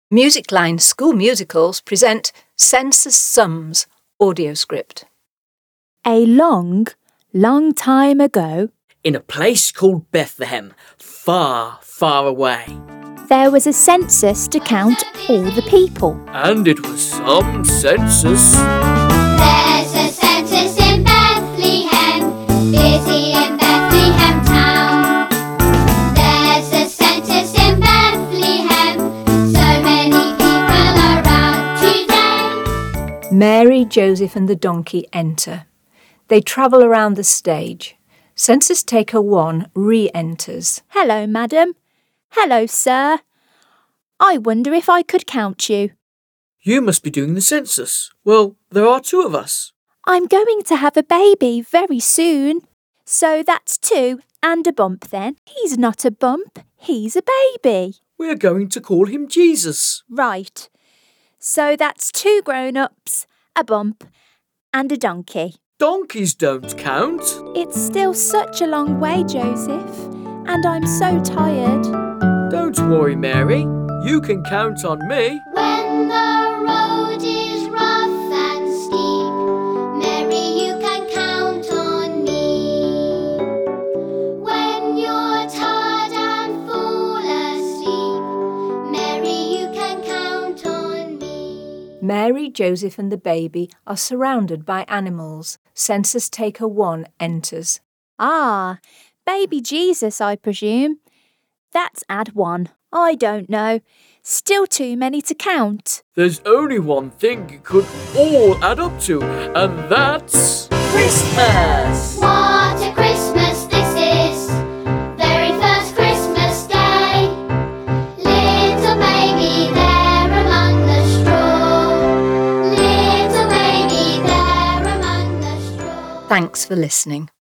Musicline School Musicals present Census Sums audio script. A long, long time ago, in a place called Bethlehem, far, far away. there was a census to count all the people. And it was some census. There's a census in Bethlehem, busy in Bethlehem town. There's a census in Bethlehem, so many people around today. Mary, Joseph and the donkey enter. They travel around the stage. Census taker 1 re-enters. Hello, madam. Hello, sir. I wonder if I could count you. You must be doing the census. Well, there are 2 of us. I'm going to have a baby very soon. So that's 2 and a bump then. He's not a bump, he's a baby. We're going to call him Jesus. Right. So that's 2 grown-ups, a bump and a donkey. Donkeys don't count. It's still such a long way, Joseph, and I'm so tired. Don't worry, Mary. You can count on me. When the road is rough and steep, Mary, you can count on me. When you're tired and fall asleep, Mary, you can count on me. Mary, Joseph and the baby are surrounded by animals. Census taker 1 enters. Ah, baby Jesus, I presume. That's add 1. I don't know. Still too many to count. There's only one thing it could all add up to, and that's Christmas! What a Christmas this is, very first Christmas day. Little baby there among the straw, little baby there among the straw. Thanks for listening.